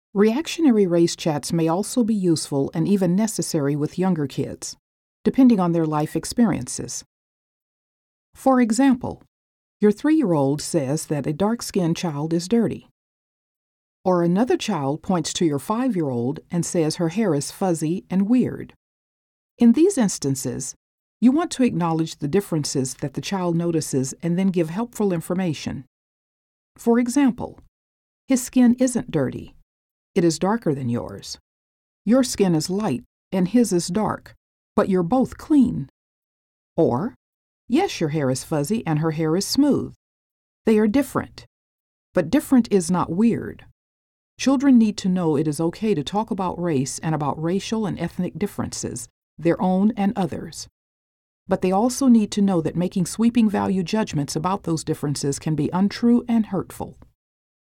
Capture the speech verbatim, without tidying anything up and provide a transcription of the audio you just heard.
Reactionary race chats may also be useful and even necessary with younger kids, depending on their life experiences. For example, your three-year-old says that a dark-skinned child is dirty. Or another child points to your five-year-old and says her hair is fuzzy and weird. In these instances, you want to acknowledge the differences that the child notices and then give helpful information. For example, his skin isn't dirty. It is darker than yours. Your skin is light and his is dark, but you're both clean. Or, yes, your hair is fuzzy and her hair is smooth. They are different, but different is not weird. Children need to know it is okay to talk about race and about racial and ethnic differences, their own and others. But they also need to know that making sweeping value judgments about those differences can be untrue and hurtful.